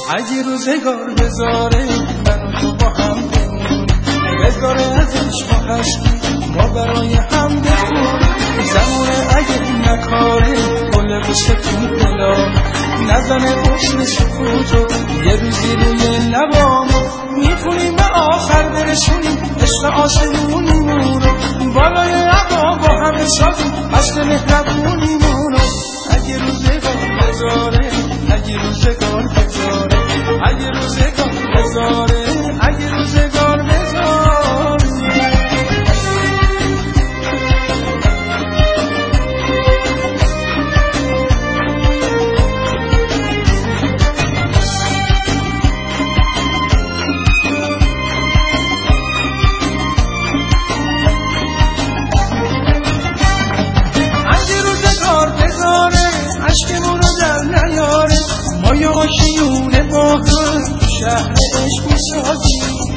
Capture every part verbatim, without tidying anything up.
اگه روزگار بذاره من و تو با هم بمونیم، بذاره از عشق و هستی ما برای هم بخونیم. زمونه اگه نکاره گله بشه تو دلا، نزنه حسن سکوتو یه روزی روی لبامو، میتونیم به آخر برسونیم عشق آسمونیمونو، بالای عقا با همه سازیم اصل مهربونیمونو. اگه روزگار بذاره، اگه روزگار بذاره، اگه روزگار بذاره، اگه روزگار بذاره. اگه روزگار بذاره عشقمون رو در نیاره، ما یه آشیونه با هم شهر عشق میسازیم.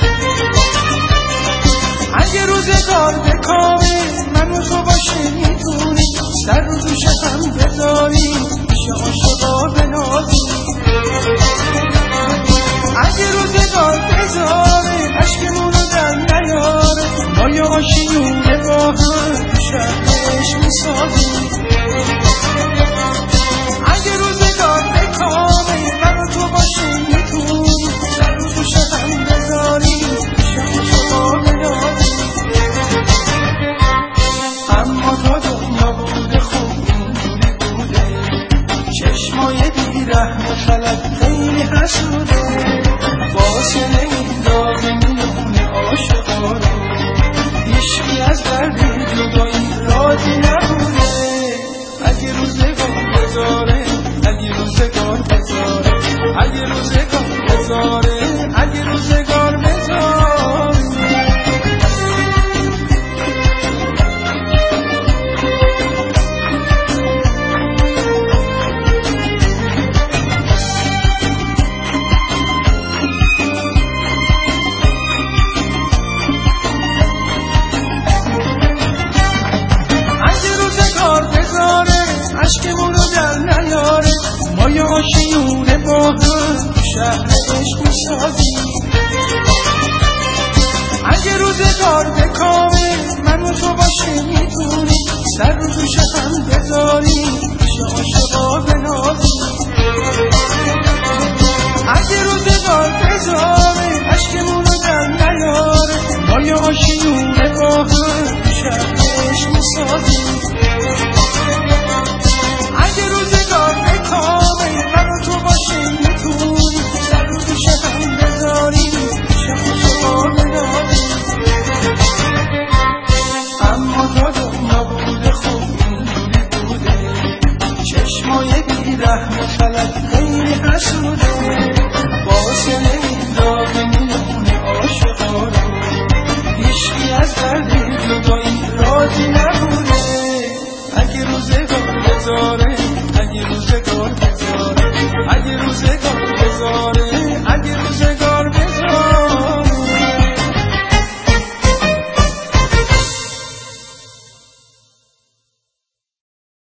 اگه روزگار بکامه من و تو باشه میتونیم سر رو دوش هم بذاریم میشه عاشقا بنازیم. اگه روزگار بذاره عشقمون رو در نیاره، ما یه آشیونه با هم شهر عشق میسازیم. اگه روزگار بکامه من و تو باشه میتونیم سر رو دوش هم بذاریم میشه عاشقا بنازیم. اما تا دنیا بوده خوب اینجوری بوده، چشمای بیرحم خلق خیلی حسوده، واسه این داغ میونه عاشقا رو هیچکی از درد جدایی راضی نبوده. اگه روزگار بذاره، اگه روزگار بذاره، اگه روزگار بذاره، اگه روزگار بذاره. عشقمون رو در نیاره، ما یه آشیونه با هم شهر عشق میسازیم. اگه روزگار بکامه من و تو باشه میتونیم سر رو دوش هم بذاریم میشه عاشقا بنازیم. اگه روزگار بذاره عشقمون رو در نیاره، ما یه آشیونه با هم شهر عشق میسازیم. اگه روزگار بکامه من و تو باشه میتونیم سر رو دوش هم بذاریم میشه عاشقا بنازیم. اما تا دنیا بوده خوب اینجوری بوده، چشمای بیرحم خلق